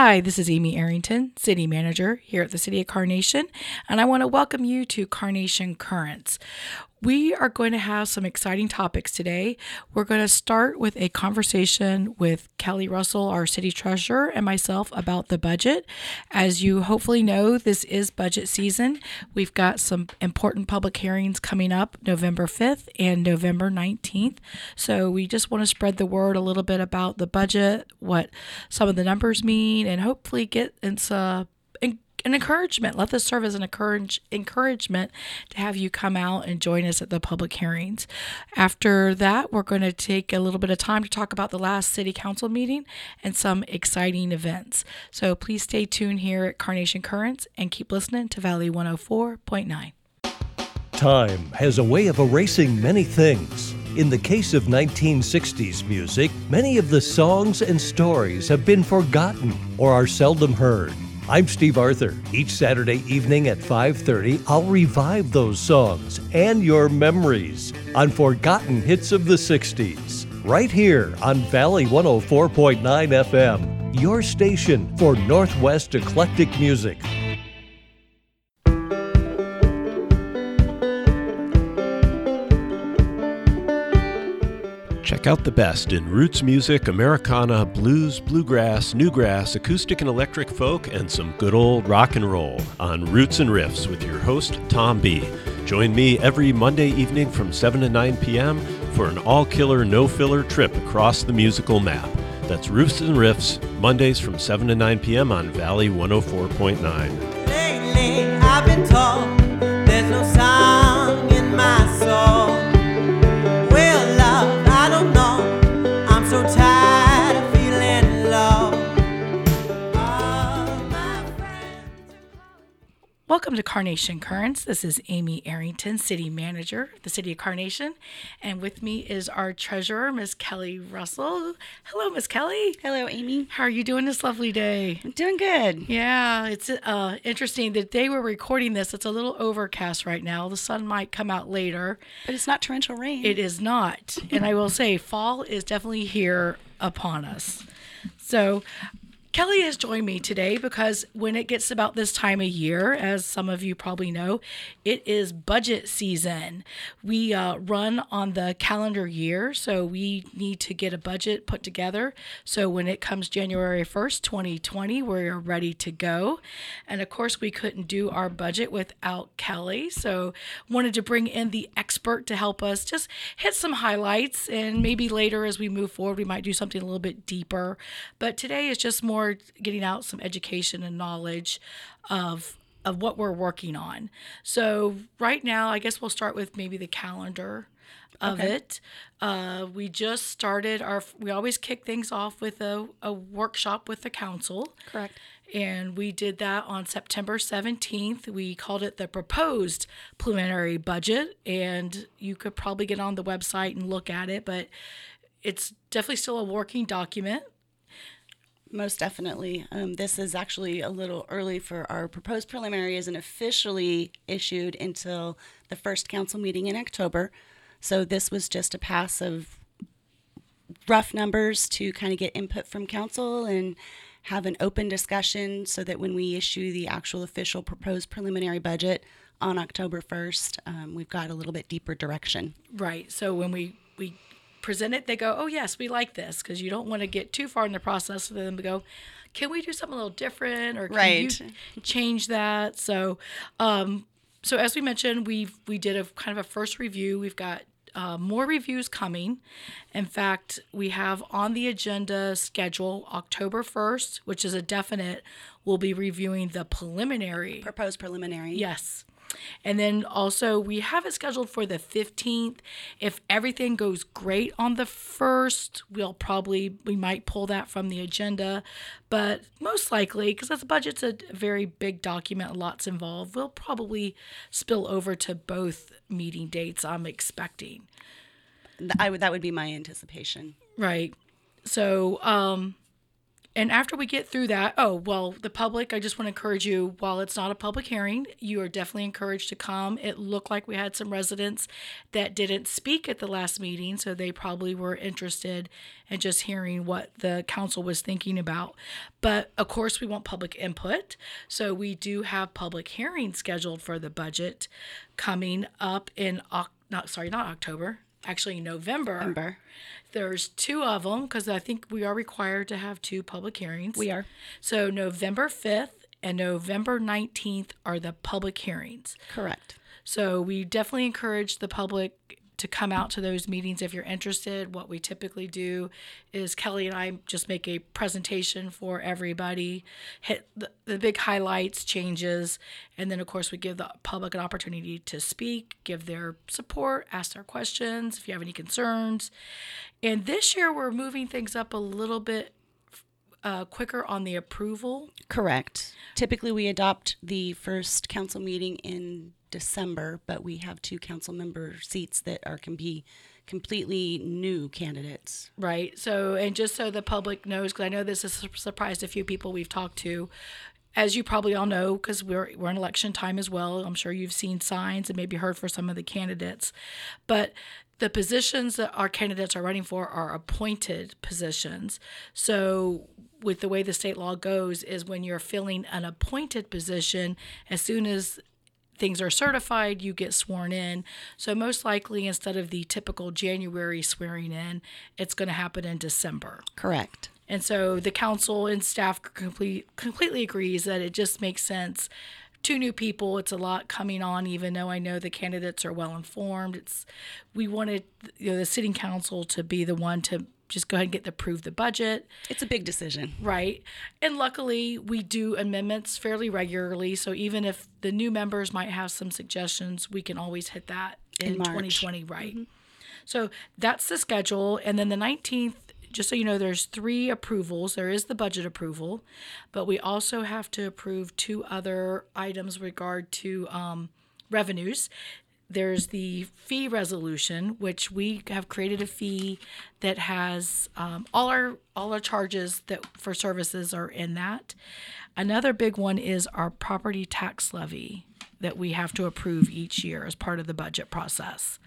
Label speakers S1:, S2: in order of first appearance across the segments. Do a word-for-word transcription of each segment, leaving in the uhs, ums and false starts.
S1: Hi, this is Amy Arrington, City Manager here at the City of Carnation, and I want to welcome you to Carnation Currents. We are going to have some exciting topics today. We're going to start with a conversation with Kelly Russell, our city treasurer, and myself about the budget. As you hopefully know, this is budget season. We've got some important public hearings coming up November fifth and November nineteenth. So we just want to spread the word a little bit about the budget, what some of the numbers mean, and hopefully get into an encouragement. Let this serve as an encourage, encouragement to have you come out and join us at the public hearings. After that, we're going to take a little bit of time to talk about the last city council meeting and some exciting events. So please stay tuned here at Carnation Currents and keep listening to Valley one oh four point nine.
S2: Time has a way of erasing many things. In the case of nineteen sixties music, many of the songs and stories have been forgotten or are seldom heard. I'm Steve Arthur. Each Saturday evening at five thirty, I'll revive those songs and your memories on Forgotten Hits of the sixties, right here on Valley one oh four point nine F M, your station for Northwest eclectic music.
S3: Check out the best in roots music, Americana, blues, bluegrass, newgrass, acoustic and electric folk, and some good old rock and roll on Roots and Riffs with your host, Tom B. Join me every Monday evening from seven to nine p.m. for an all-killer, no-filler trip across the musical map. That's Roots and Riffs, Mondays from seven to nine p.m. on Valley one oh four point nine.
S4: Lately, I've been told there's no song in my soul. Well, love, I don't know. I'm so tired of feeling low. All my friends.
S1: Welcome to Carnation Currents. This is Amy Arrington, City Manager of the City of Carnation. And with me is our treasurer, Miss Kelly Russell. Hello, Miss Kelly.
S5: Hello, Amy.
S1: How are you doing this lovely day?
S5: I'm doing good.
S1: Yeah, it's uh, interesting. The day we're recording this, it's a little overcast right now. The sun might come out later.
S5: But it's not torrential rain.
S1: It is not. And I will say, fall is definitely here upon us. So Kelly has joined me today because when it gets about this time of year, as some of you probably know, it is budget season. We uh, run on the calendar year, so we need to get a budget put together. So when it comes January first, twenty twenty, we're ready to go. And of course, we couldn't do our budget without Kelly, so wanted to bring in the expert to help us just hit some highlights, and maybe later as we move forward, we might do something a little bit deeper. But today is just more getting out some education and knowledge of of what we're working on. So right now, I guess we'll start with maybe the calendar of
S5: Okay.
S1: it. Uh, we just started our, we always kick things off with a, a workshop with the council.
S5: Correct.
S1: And we did that on September seventeenth. We called it the proposed preliminary budget. And you could probably get on the website and look at it, but it's definitely still a working document.
S5: Most definitely. Um, this is actually a little early for our proposed preliminary isn't officially issued until the first council meeting in October. So this was just a pass of rough numbers to kind of get input from council and have an open discussion so that when we issue the actual official proposed preliminary budget on October first, um, we've got a little bit deeper direction.
S1: Right. So when we, we present it, they go, oh, yes, we like this, because you don't want to get too far in the process for them to go, can we do something a little different, or can
S5: Right.
S1: you change that? So um, so as we mentioned, we we did a kind of a first review. We've got uh, more reviews coming. In fact, we have on the agenda schedule October first, which is a definite, we'll be reviewing the preliminary.
S5: Proposed preliminary.
S1: Yes. And then also we have it scheduled for the fifteenth. If everything goes great on the first, we'll probably, we might pull that from the agenda. But most likely, because the budget's a very big document, lots involved, we'll probably spill over to both meeting dates, I'm expecting.
S5: Th- I would, that would be my anticipation.
S1: Right. So, um, And after we get through that, oh, well, the public, I just want to encourage you, while it's not a public hearing, you are definitely encouraged to come. It looked like we had some residents that didn't speak at the last meeting, so they probably were interested in just hearing what the council was thinking about. But of course, we want public input. So we do have public hearings scheduled for the budget coming up in, Oc- not sorry, not October, actually November.
S5: November.
S1: There's two of them because I think we are required to have two public hearings.
S5: We are.
S1: So November fifth and November nineteenth are the public hearings.
S5: Correct.
S1: So we definitely encourage the public to come out to those meetings if you're interested. What we typically do is Kelly and I just make a presentation for everybody, hit the, the big highlights, changes, and then of course we give the public an opportunity to speak, give their support, ask their questions if you have any concerns. And this year we're moving things up a little bit uh, quicker on the approval.
S5: Correct. Typically, we adopt the first council meeting in December, but we have two council member seats that are can be completely new candidates.
S1: Right. So, and just so the public knows, because I know this has surprised a few people we've talked to, as you probably all know, because we're we're in election time as well. I'm sure you've seen signs and maybe heard for some of the candidates, but the positions that our candidates are running for are appointed positions. So with the way the state law goes is when you're filling an appointed position, as soon as things are certified, you get sworn in. So most likely, instead of the typical January swearing in, it's going to happen in December.
S5: Correct.
S1: And so the council and staff complete, completely agrees that it just makes sense. Two new people, it's a lot coming on, even though I know the candidates are well informed. It's we wanted you know, the sitting council to be the one to just go ahead and get to approve the budget.
S5: It's a big decision.
S1: Right. And luckily, we do amendments fairly regularly. So even if the new members might have some suggestions, we can always hit that in,
S5: In March.
S1: twenty twenty. Right. Mm-hmm. So that's the schedule. And then the nineteenth, just so you know, there's three approvals. There is the budget approval, but we also have to approve two other items with regard to um, revenues. There's the fee resolution, which we have created a fee that has um, all our all our charges that for services are in that. Another big one is our property tax levy that we have to approve each year as part of the budget process.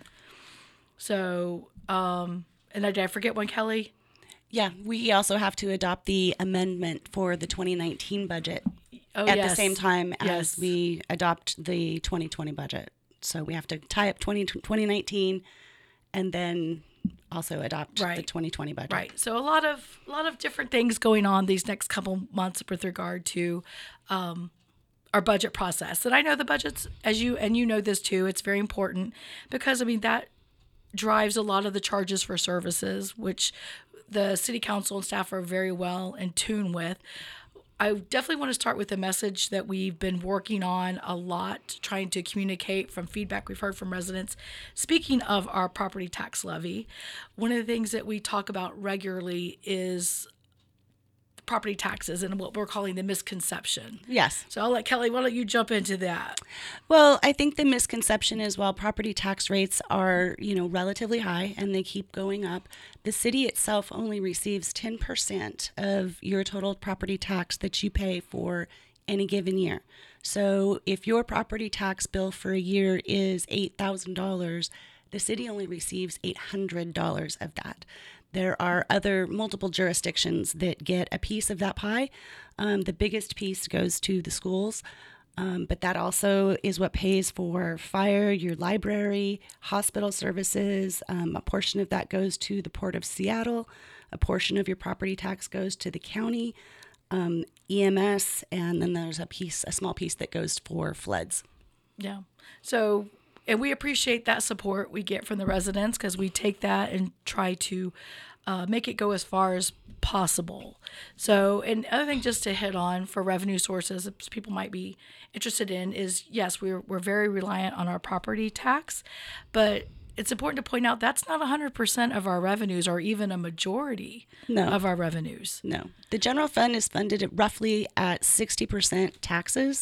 S1: So, um, and did I forget one, Kelly?
S5: Yeah, we also have to adopt the amendment for the twenty nineteen budget
S1: Oh,
S5: at
S1: yes.
S5: the same time as
S1: Yes.
S5: we adopt the twenty twenty budget. So we have to tie up twenty, twenty nineteen and then also adopt the
S1: Right.
S5: twenty twenty budget.
S1: Right. So a lot of a lot of different things going on these next couple months with regard to um, our budget process. And I know the budgets, as you and you know this too, it's very important because I mean that drives a lot of the charges for services, which the city council and staff are very well in tune with. I definitely want to start with a message that we've been working on a lot, trying to communicate from feedback we've heard from residents. Speaking of our property tax levy, one of the things that we talk about regularly is property taxes and what we're calling the misconception.
S5: Yes.
S1: So I'll let Kelly, why don't you jump into that?
S5: Well, I think the misconception is while property tax rates are, you know, relatively high and they keep going up, the city itself only receives ten percent of your total property tax that you pay for any given year. So if your property tax bill for a year is eight thousand dollars, the city only receives eight hundred dollars of that. There are other multiple jurisdictions that get a piece of that pie. Um, the biggest piece goes to the schools, um, but that also is what pays for fire, your library, hospital services. Um, a portion of that goes to the Port of Seattle. A portion of your property tax goes to the county, um, E M S, and then there's a piece, a small piece that goes for floods.
S1: Yeah. So, and we appreciate that support we get from the residents because we take that and try to uh, make it go as far as possible. So, and other thing just to hit on for revenue sources that people might be interested in is, yes, we're, we're very reliant on our property tax, but it's important to point out that's not one hundred percent of our revenues or even a majority
S5: No.
S1: of our revenues.
S5: No. The general fund is funded at roughly at sixty percent taxes.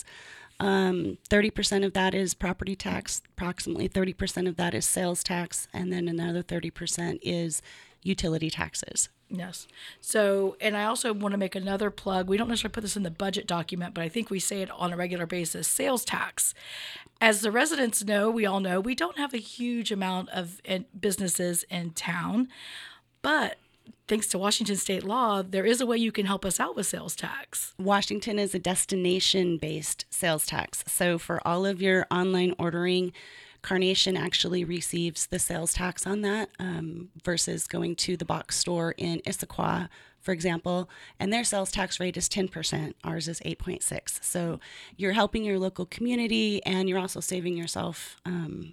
S5: Um, thirty percent of that is property tax, approximately thirty percent of that is sales tax, and then another thirty percent is utility taxes.
S1: Yes. So, and I also want to make another plug. We don't necessarily put this in the budget document, but I think we say it on a regular basis, sales tax. As the residents know, we all know, we don't have a huge amount of businesses in town, but thanks to Washington state law, there is a way you can help us out with sales tax.
S5: Washington is a destination-based sales tax. So for all of your online ordering, Carnation actually receives the sales tax on that um, versus going to the box store in Issaquah, for example, and their sales tax rate is ten percent. Ours is eight point six. So you're helping your local community, and you're also saving yourself um,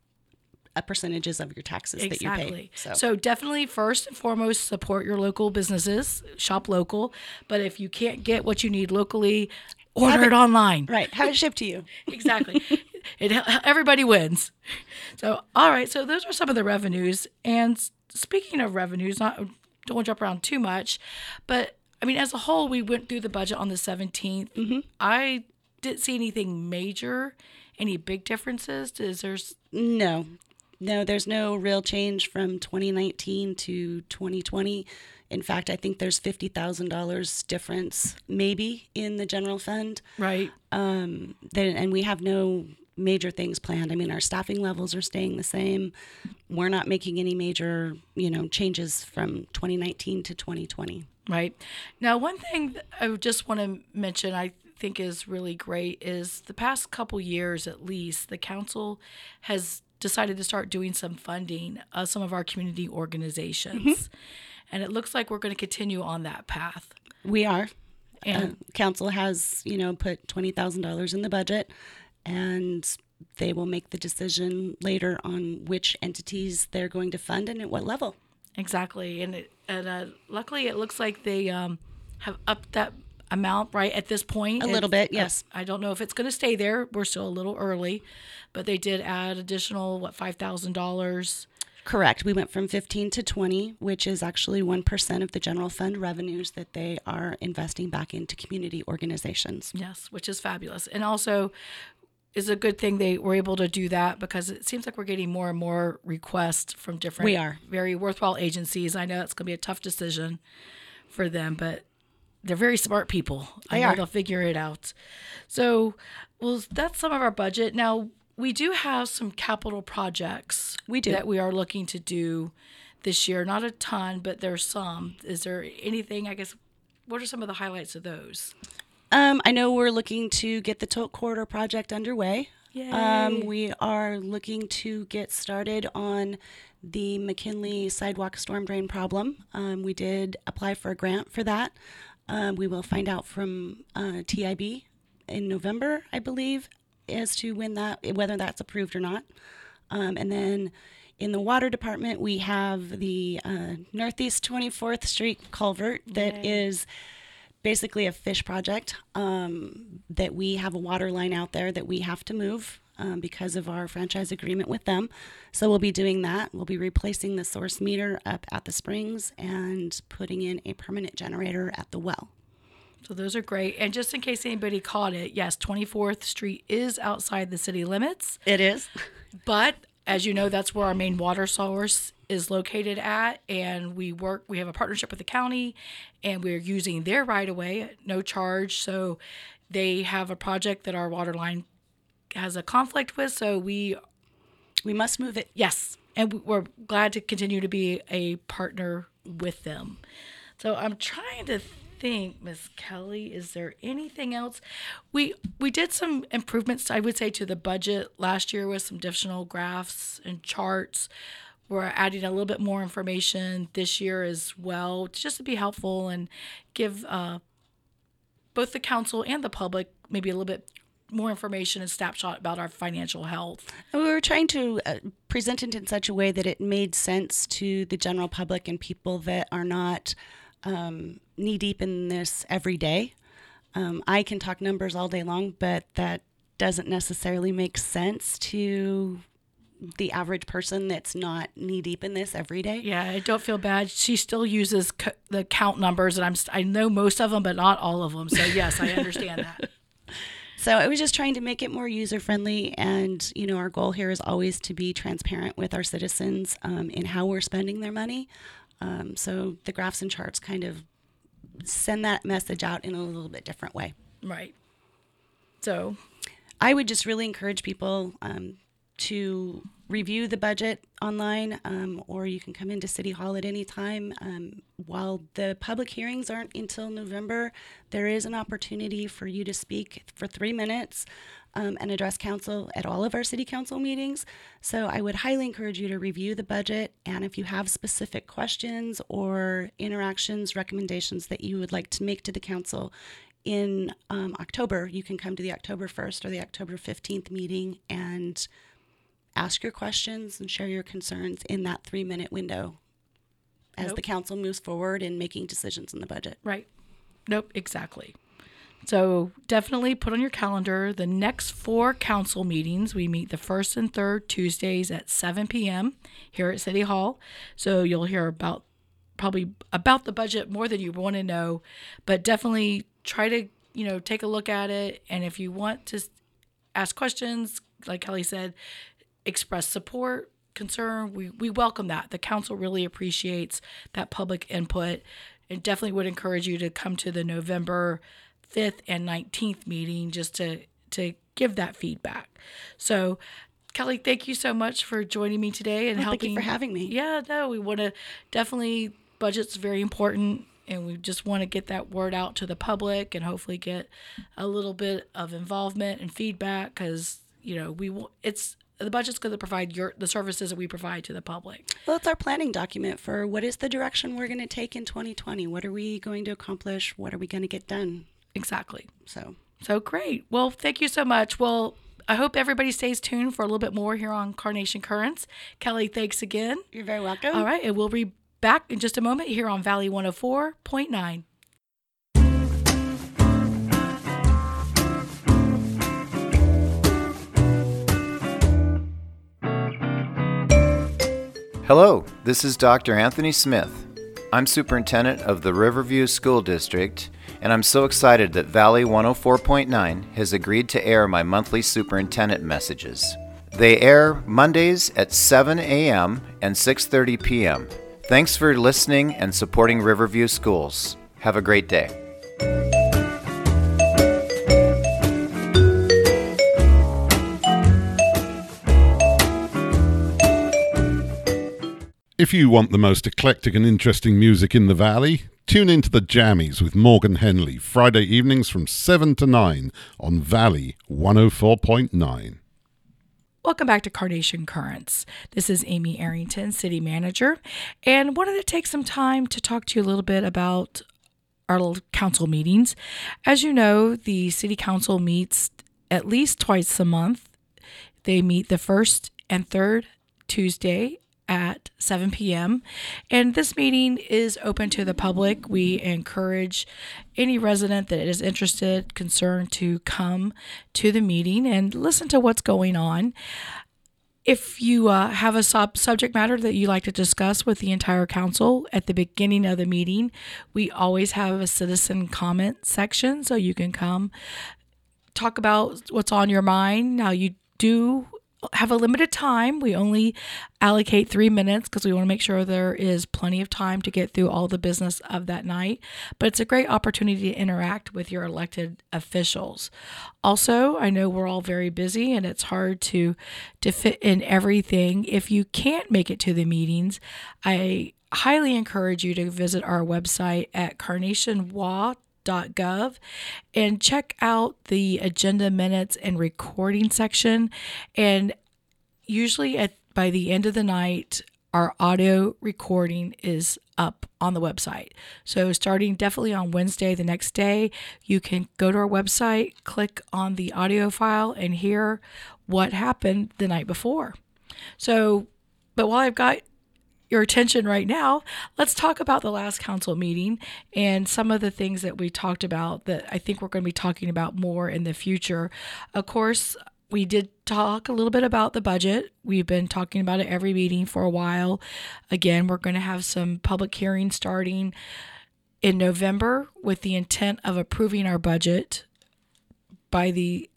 S5: a percentages of your taxes
S1: exactly.
S5: that you pay.
S1: So. so definitely, first and foremost, support your local businesses, shop local. But if you can't get what you need locally, order it, it online.
S5: Right. Have it shipped to you.
S1: Exactly. It, everybody wins. So, all right. So those are some of the revenues. And speaking of revenues, not don't want to jump around too much, but I mean, as a whole, we went through the budget on the seventeenth. Mm-hmm. I didn't see anything major, any big differences. Is there?
S5: No, no, there's no real change from twenty nineteen to twenty twenty. In fact, I think there's fifty thousand dollars difference maybe in the general fund.
S1: Right.
S5: Um, then, and we have no major things planned. I mean, our staffing levels are staying the same. We're not making any major, you know, changes from twenty nineteen to twenty twenty.
S1: Right. Now, one thing that I just want to mention, I think is really great, is the past couple years at least, the council has decided to start doing some funding of some of our community organizations. Mm-hmm. And it looks like we're going to continue on that path.
S5: We are.
S1: And
S5: uh, council has, you know, put twenty thousand dollars in the budget, and they will make the decision later on which entities they're going to fund and at what level.
S1: Exactly. And it, and uh, luckily, it looks like they um, have upped that amount right at this point.
S5: A little
S1: it's,
S5: bit, yes.
S1: I, I don't know if it's going to stay there. We're still a little early. But they did add additional, what, five thousand dollars.
S5: Correct. We went from fifteen to twenty, which is actually one percent of the general fund revenues that they are investing back into community organizations.
S1: Yes, which is fabulous. And also is a good thing they were able to do that, because it seems like we're getting more and more requests from different
S5: we are.
S1: very worthwhile agencies. I know it's going to be a tough decision for them, but they're very smart people.
S5: They
S1: I know
S5: are.
S1: They'll figure it out. So, well, that's some of our budget. Now, we do have some capital projects
S5: we do.
S1: that we are looking to do this year. Not a ton, but there's some. Is there anything, I guess, what are some of the highlights of those?
S5: Um, I know we're looking to get the Tote Corridor project underway.
S1: Yay.
S5: Um, we are looking to get started on the McKinley sidewalk storm drain problem. Um, we did apply for a grant for that. Um, we will find out from uh, T I B in November, I believe, as to when that, whether that's approved or not. Um, and then in the water department, we have the uh, Northeast twenty-fourth Street culvert that
S1: Yay.
S5: is basically a fish project, um, that we have a water line out there that we have to move um, because of our franchise agreement with them. So we'll be doing that. We'll be replacing the source meter up at the springs and putting in a permanent generator at the well.
S1: So those are great. And just in case anybody caught it, yes, twenty-fourth Street is outside the city limits.
S5: It is.
S1: But as you know, that's where our main water source is located at. And we work, we have a partnership with the county, and we're using their right of way at no charge. So they have a project that our water line has a conflict with. So we,
S5: we must move it.
S1: yes. And we're glad to continue to be a partner with them. So I'm trying to think, Miss Kelly, is there anything else? We we did some improvements, I would say, to the budget last year with some additional graphs and charts. We're adding a little bit more information this year as well, just to be helpful and give uh, both the council and the public maybe a little bit more information and snapshot about our financial health.
S5: We were trying to uh, present it in such a way that it made sense to the general public and people that are not um, knee deep in this every day. Um, I can talk numbers all day long, but that doesn't necessarily make sense to the average person that's not knee deep in this every day.
S1: Yeah, I don't feel bad. She still uses c- the count numbers, and I'm st- I know most of them, but not all of them. So yes, I understand that.
S5: So I was just trying to make it more user friendly, and you know, our goal here is always to be transparent with our citizens um, in how we're spending their money. Um, so the graphs and charts kind of send that message out in a little bit different way.
S1: Right. So
S5: I would just really encourage people um, to review the budget online, um, or you can come into City Hall at any time. Um, while the public hearings aren't until November, there is an opportunity for you to speak for three minutes um, and address council at all of our city council meetings. So I would highly encourage you to review the budget, and if you have specific questions or interactions, recommendations that you would like to make to the council in um, October, you can come to the October first or the October fifteenth meeting and ask your questions and share your concerns in that three minute window as
S1: Nope.
S5: the council moves forward in making decisions in the budget.
S1: Right. Nope, exactly. So definitely put on your calendar the next four council meetings. We meet the first and third Tuesdays at seven p.m. here at City Hall. So you'll hear about probably about the budget more than you want to know, but definitely try to, you know, take a look at it. And if you want to ask questions, like Kelly said, express support, concern, we, we welcome that. The council really appreciates that public input, and definitely would encourage you to come to the November fifth and nineteenth meeting just to, to give that feedback. So Kelly, thank you so much for joining me today and
S5: Well,
S1: helping.
S5: thank you for having me.
S1: Yeah, no, we want to definitely, budget's very important, and we just want to get that word out to the public and hopefully get a little bit of involvement and feedback, because, you know, we will, it's, the budget's going to provide your the services that we provide to the public.
S5: Well, it's our planning document for what is the direction we're going to take in twenty twenty. What are we going to accomplish? What are we going to get done?
S1: Exactly.
S5: So,
S1: So great. Well, thank you so much. Well, I hope everybody stays tuned for a little bit more here on Carnation Currents. Kelly, thanks again.
S5: you're very welcome.
S1: All right, and we'll be back in just a moment here on Valley one oh four point nine.
S6: Hello, this is Doctor Anthony Smith. I'm superintendent of the Riverview School District, and I'm so excited that Valley one oh four point nine has agreed to air my monthly superintendent messages. They air Mondays at seven a.m. and six thirty p.m. Thanks for listening and supporting Riverview Schools. Have a great day.
S7: If you want the most eclectic and interesting music in the Valley, tune into the Jammies with Morgan Henley, Friday evenings from seven to nine on Valley one oh four point nine.
S1: Welcome back to Carnation Currents. This is Amy Arrington, City Manager, and wanted to take some time to talk to you a little bit about our council meetings. As you know, the City Council meets at least twice a month. They meet the first and third Tuesday at seven p.m. And this meeting is open to the public. We encourage any resident that is interested, concerned, to come to the meeting and listen to what's going on. If you uh, have a sub- subject matter that you like to discuss with the entire council at the beginning of the meeting, we always have a citizen comment section, so you can come talk about what's on your mind. Now, you do have a limited time. We only allocate three minutes because we want to make sure there is plenty of time to get through all the business of that night. But it's a great opportunity to interact with your elected officials. Also, I know we're all very busy and it's hard to, to fit in everything. If you can't make it to the meetings, I highly encourage you to visit our website at carnation wa dot gov and check out the agenda minutes and recording section. And usually at by the end of the night, our audio recording is up on the website. So starting definitely on Wednesday, the next day, you can go to our website, click on the audio file, and hear what happened the night before. So, but while I've got your attention right now, let's talk about the last council meeting and some of the things that we talked about that I think we're going to be talking about more in the future. Of course, we did talk a little bit about the budget. We've been talking about it every meeting for a while. Again, we're going to have some public hearings starting in November with the intent of approving our budget by the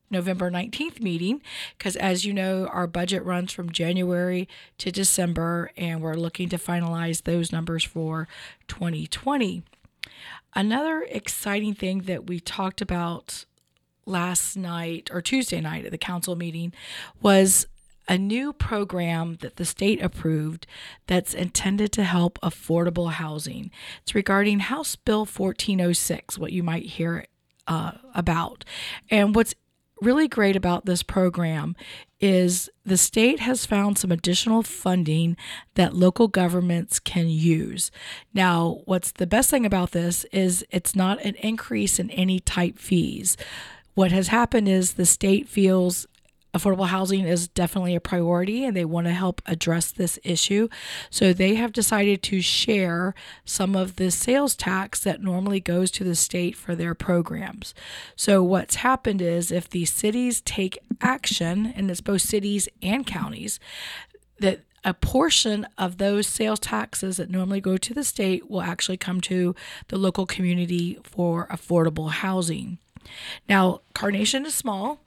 S1: November nineteenth meeting, because as you know, our budget runs from January to December, and we're looking to finalize those numbers for twenty twenty. Another exciting thing that we talked about last night or Tuesday night at the council meeting was a new program that the state approved that's intended to help affordable housing. It's regarding House Bill fourteen oh six, what you might hear uh, about. And what's really great about this program is the state has found some additional funding that local governments can use. Now, what's the best thing about this is it's not an increase in any type fees. What has happened is the state feels affordable housing is definitely a priority and they want to help address this issue. So they have decided to share some of the sales tax that normally goes to the state for their programs. So what's happened is if the cities take action, and it's both cities and counties, that a portion of those sales taxes that normally go to the state will actually come to the local community for affordable housing. Now, Carnation is small,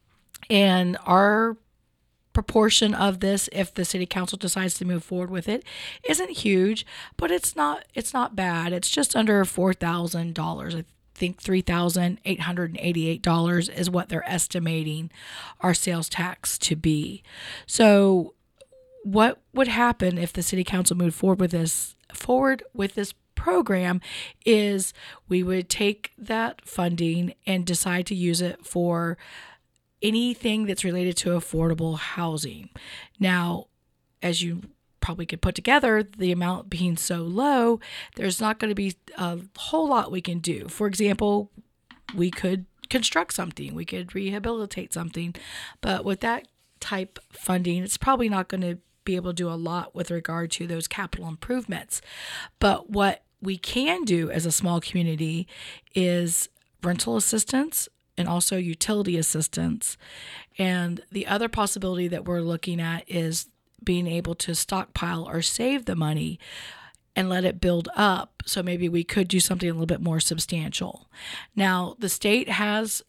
S1: and our proportion of this, if the city council decides to move forward with it, isn't huge, but it's not it's not bad. It's just under four thousand dollars. I think three thousand eight hundred eighty-eight dollars is what they're estimating our sales tax to be. So what would happen if the city council moved forward with this forward with this program is we would take that funding and decide to use it for anything that's related to affordable housing. Now, as you probably could put together, the amount being so low, there's not going to be a whole lot we can do. For example, we could construct something, we could rehabilitate something, but with that type funding, it's probably not going to be able to do a lot with regard to those capital improvements. But what we can do as a small community is rental assistance, and also utility assistance. And the other possibility that we're looking at is being able to stockpile or save the money and let it build up. So maybe we could do something a little bit more substantial. Now, the state has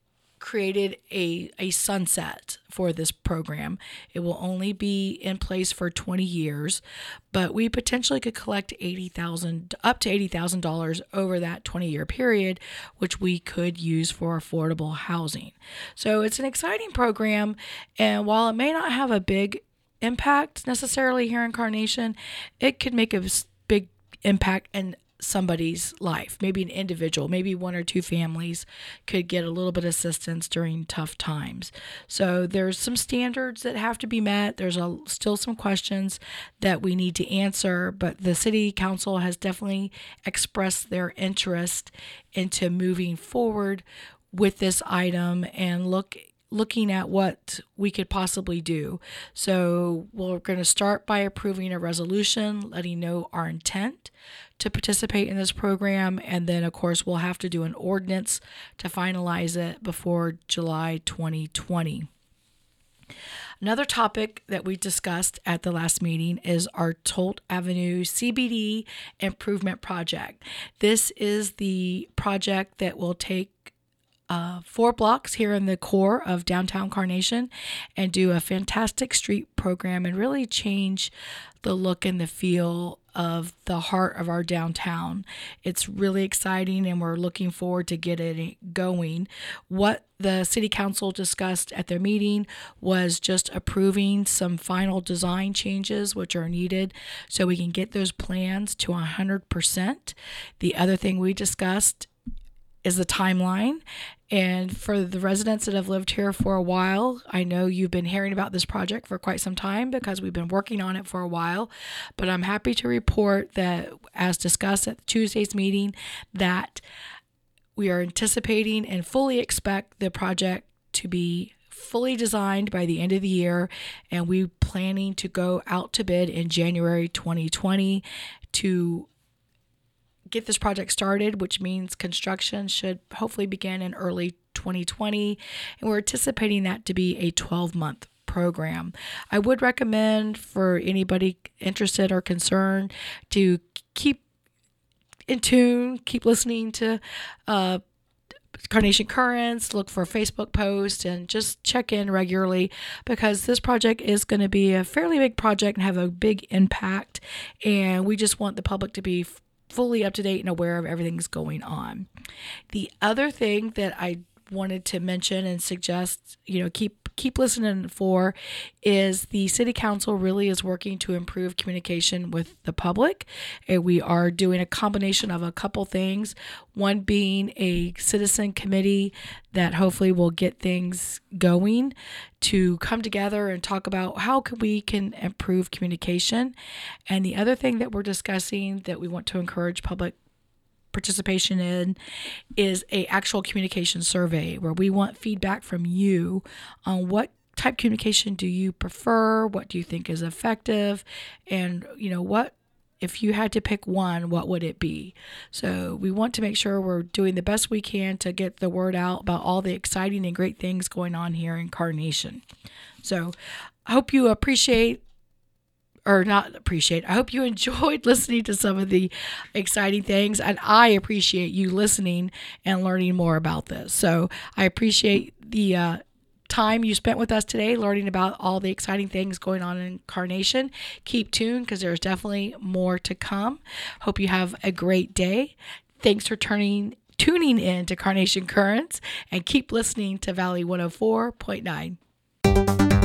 S1: created a, a sunset for this program. It will only be in place for twenty years, but we potentially could collect eighty thousand dollars up to eighty thousand dollars over that twenty year period, which we could use for affordable housing. So it's an exciting program, and while it may not have a big impact necessarily here in Carnation, it could make a big impact in somebody's life. Maybe an individual, maybe one or two families could get a little bit of assistance during tough times. So there's some standards that have to be met. There's a, still some questions that we need to answer, but the city council has definitely expressed their interest into moving forward with this item and look looking at what we could possibly do. So we're going to start by approving a resolution, letting know our intent to participate in this program. And then, of course, we'll have to do an ordinance to finalize it before July twenty twenty. Another topic that we discussed at the last meeting is our Tolt Avenue C B D Improvement Project. This is the project that will take Uh, four blocks here in the core of downtown Carnation and do a fantastic street program and really change the look and the feel of the heart of our downtown. It's really exciting and we're looking forward to getting it going. What the city council discussed at their meeting was just approving some final design changes which are needed so we can get those plans to one hundred percent. The other thing we discussed is the timeline. And for the residents that have lived here for a while, I know you've been hearing about this project for quite some time because we've been working on it for a while. But I'm happy to report that, as discussed at Tuesday's meeting, that we are anticipating and fully expect the project to be fully designed by the end of the year. And we're planning to go out to bid in January twenty twenty to get this project started, which means construction should hopefully begin in early twenty twenty, and we're anticipating that to be a twelve month program. I would recommend for anybody interested or concerned to keep in tune, keep listening to uh, Carnation Currents, look for Facebook posts, and just check in regularly, because this project is going to be a fairly big project and have a big impact, and we just want the public to be fully up to date and aware of everything that's going on. The other thing that I wanted to mention and suggest, you know, keep keep listening for, is the city council really is working to improve communication with the public. And we are doing a combination of a couple things, one being a citizen committee that hopefully will get things going to come together and talk about how can we can improve communication. And the other thing that we're discussing that we want to encourage public participation in is a actual communication survey, where we want feedback from you on what type of communication do you prefer, what do you think is effective, and you know, what if you had to pick one, what would it be? So we want to make sure we're doing the best we can to get the word out about all the exciting and great things going on here in Carnation. So I hope you appreciate or not appreciate. I hope you enjoyed listening to some of the exciting things, and I appreciate you listening and learning more about this. So I appreciate the uh, time you spent with us today, learning about all the exciting things going on in Carnation. Keep tuned, because there's definitely more to come. Hope you have a great day. Thanks for turning tuning in to Carnation Currents, and keep listening to Valley one oh four point nine.